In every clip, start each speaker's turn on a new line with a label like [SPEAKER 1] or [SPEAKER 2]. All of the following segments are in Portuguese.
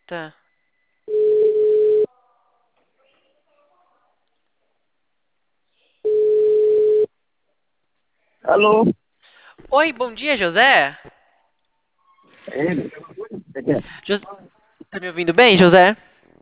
[SPEAKER 1] Tá.
[SPEAKER 2] Alô?
[SPEAKER 1] Oi, bom dia, José.
[SPEAKER 2] É ele?
[SPEAKER 1] Jos- Tá me ouvindo bem, José?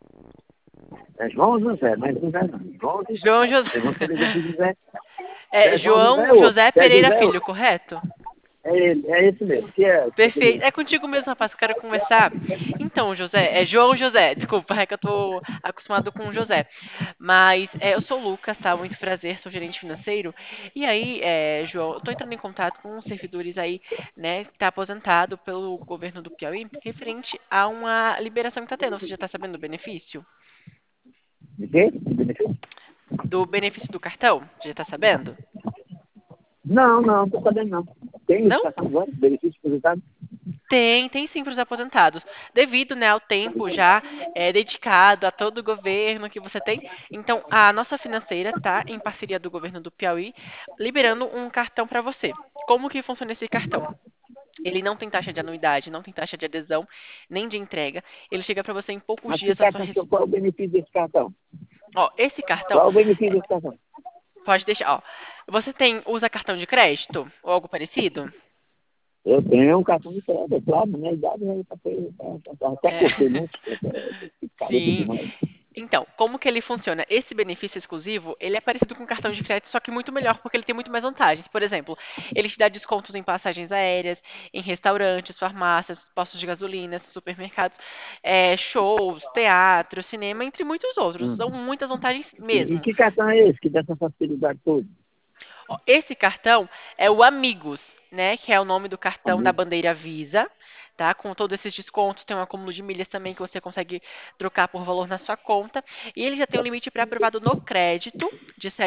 [SPEAKER 2] É João José, mas José não. João José.
[SPEAKER 1] João José.
[SPEAKER 2] Se você liga pro José, se
[SPEAKER 1] É
[SPEAKER 2] é João José é
[SPEAKER 1] João
[SPEAKER 2] outro.
[SPEAKER 1] José
[SPEAKER 2] Se é
[SPEAKER 1] Pereira
[SPEAKER 2] José é
[SPEAKER 1] Filho,
[SPEAKER 2] outro.
[SPEAKER 1] correto?
[SPEAKER 2] É ele, é esse mesmo. Que é, que você
[SPEAKER 1] Perfeito.
[SPEAKER 2] liga.
[SPEAKER 1] É contigo mesmo, rapaz, que eu quero conversar. Então, José, é João José. Desculpa, é que eu tô acostumado com José. Mas eu sou o Lucas, tá? Muito prazer, sou gerente financeiro. E aí, João, eu tô entrando em contato com os servidores aí, né, que tá aposentado pelo governo do Piauí, referente a uma liberação que tá tendo. Você já tá sabendo do benefício?
[SPEAKER 2] De quê? De benefício?
[SPEAKER 1] Do benefício do cartão? Já tá sabendo?
[SPEAKER 2] Não, não tô sabendo não. Tem
[SPEAKER 1] Não?
[SPEAKER 2] estação agora? Benefício depositado?
[SPEAKER 1] Tem sim para os aposentados. Devido, né, ao tempo já dedicado a todo o governo que você tem. Então, a nossa financeira está em parceria do governo do Piauí, liberando um cartão para você. Como que funciona esse cartão? Ele não tem taxa de anuidade, não tem taxa de adesão, nem de entrega. Ele chega para você em poucos
[SPEAKER 2] Mas que
[SPEAKER 1] dias na sua
[SPEAKER 2] cartão,
[SPEAKER 1] residência.
[SPEAKER 2] qual é o benefício desse cartão?
[SPEAKER 1] Ó, esse cartão
[SPEAKER 2] Qual é o benefício desse cartão?
[SPEAKER 1] pode deixar, ó. Você usa cartão de crédito ou algo parecido?
[SPEAKER 2] Eu tenho um cartão de crédito, é claro, na minha idade, né, até
[SPEAKER 1] É,
[SPEAKER 2] cortei, né? Careta
[SPEAKER 1] sim.
[SPEAKER 2] demais.
[SPEAKER 1] Então, como que ele funciona? Esse benefício exclusivo, ele é parecido com cartão de crédito, só que muito melhor, porque ele tem muito mais vantagens. Por exemplo, ele te dá descontos em passagens aéreas, em restaurantes, farmácias, postos de gasolina, supermercados, shows, teatro, cinema, entre muitos outros. São
[SPEAKER 2] Hum.
[SPEAKER 1] muitas vantagens
[SPEAKER 2] E
[SPEAKER 1] mesmo.
[SPEAKER 2] que cartão é esse que dá essa facilidade toda?
[SPEAKER 1] Ó, esse cartão é o Amigos, né? Que é o nome do cartão da
[SPEAKER 2] Amigo.
[SPEAKER 1] bandeira Visa, tá? Com todos esses descontos, tem um acúmulo de milhas também que você consegue trocar por valor na sua conta. E ele já tem um limite pré-aprovado no crédito de R$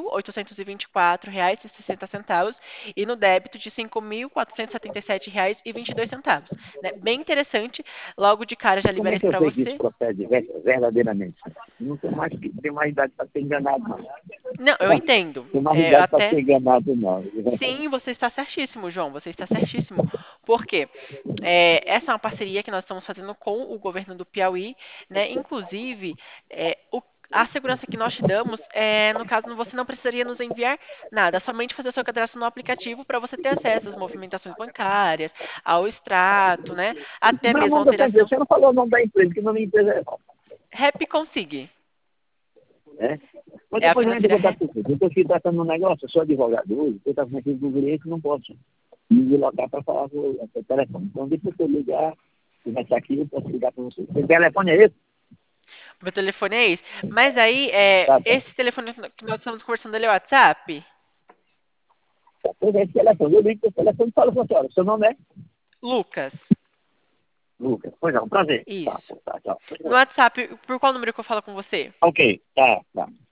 [SPEAKER 1] 7.824,60 e no débito de R$ 5.477,22, né? Bem interessante. Logo de cara já
[SPEAKER 2] Como
[SPEAKER 1] libera
[SPEAKER 2] é
[SPEAKER 1] isso
[SPEAKER 2] que eu
[SPEAKER 1] para
[SPEAKER 2] sei que isso
[SPEAKER 1] você.
[SPEAKER 2] procede verdadeiramente? Não tenho mais idade para ser enganado, não.
[SPEAKER 1] Não, eu entendo.
[SPEAKER 2] Tenho mais
[SPEAKER 1] É,
[SPEAKER 2] idade para
[SPEAKER 1] até
[SPEAKER 2] ser enganado, não.
[SPEAKER 1] Sim, você está certíssimo, João. Você está certíssimo. Por quê? Essa é uma parceria que nós estamos fazendo com o governo do Piauí, né? Inclusive, a segurança que nós te damos, no caso, você não precisaria nos enviar nada, somente fazer seu cadastro no aplicativo para você ter acesso às movimentações bancárias, ao extrato, né? Até
[SPEAKER 2] Não,
[SPEAKER 1] mesmo
[SPEAKER 2] não, você
[SPEAKER 1] alteração.
[SPEAKER 2] não falou o nome da empresa, que o nome da empresa
[SPEAKER 1] Rap Consig.
[SPEAKER 2] é. Mas
[SPEAKER 1] É a
[SPEAKER 2] depois eu entro em
[SPEAKER 1] financeira
[SPEAKER 2] contato
[SPEAKER 1] Rap.
[SPEAKER 2] com você. Eu estou aqui tratando um negócio, eu sou advogado hoje, eu estou aqui no direito, não posso me deslocar para falar com o telefone. Então, depois que eu ligar, começar aqui, eu posso ligar para você. O telefone é esse?
[SPEAKER 1] Meu telefone é esse. Mas aí,
[SPEAKER 2] Tá, tá.
[SPEAKER 1] esse telefone que nós estamos conversando, ele é o WhatsApp?
[SPEAKER 2] Pois é, esse telefone. Eu ligo para o telefone e falo com a senhora. Seu nome é?
[SPEAKER 1] Lucas.
[SPEAKER 2] Lucas. Pois não, prazer. Tá,
[SPEAKER 1] Isso.
[SPEAKER 2] tá, tchau.
[SPEAKER 1] No WhatsApp, por qual número que eu falo com você?
[SPEAKER 2] Ok, tá, tá.